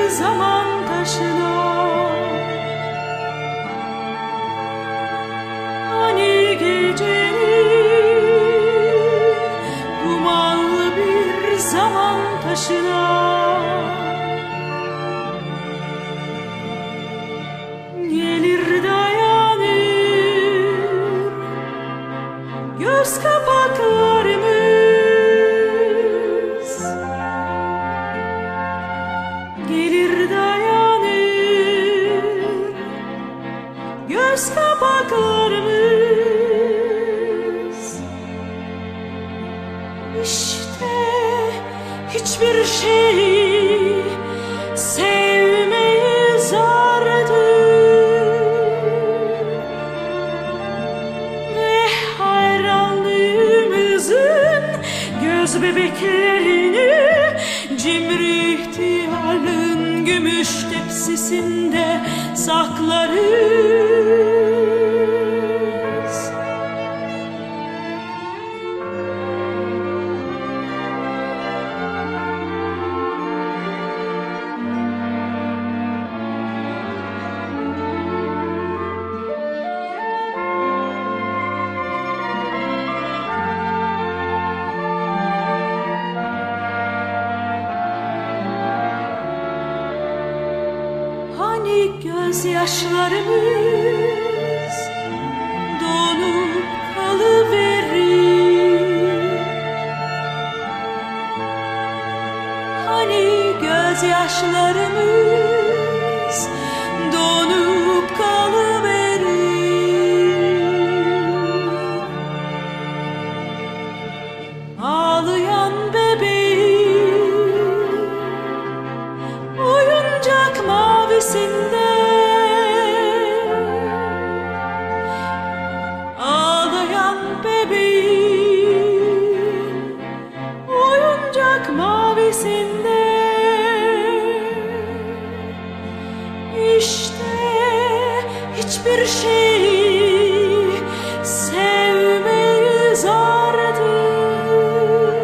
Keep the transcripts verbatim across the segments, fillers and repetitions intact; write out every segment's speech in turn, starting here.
zaman taşına. Hani gecenin dumanlı bir zaman taşına. Gelir dayanır göz kapaklarımız, gelir dayanır göz kapaklarımız. İşte hiçbir şey sevmeyi zardır ve hayranlığımızın göz bebeklerini cimri ihtiyarlığın gümüş tepsisinde saklarız. Hani gözyaşlarımız donup kalıverir, hani gözyaşlarımız donup kalıverir. Ağlayan bebeğim oyuncak mavisinde, ağlayan bebeğim oyuncak mavisinde. İşte hiçbir şey sevmeyi zardır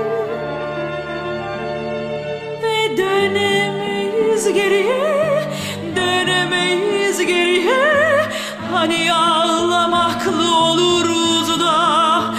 ve dönemeyiz geriye, dönemeyiz geriye. Hani ağlamaklı oluruz da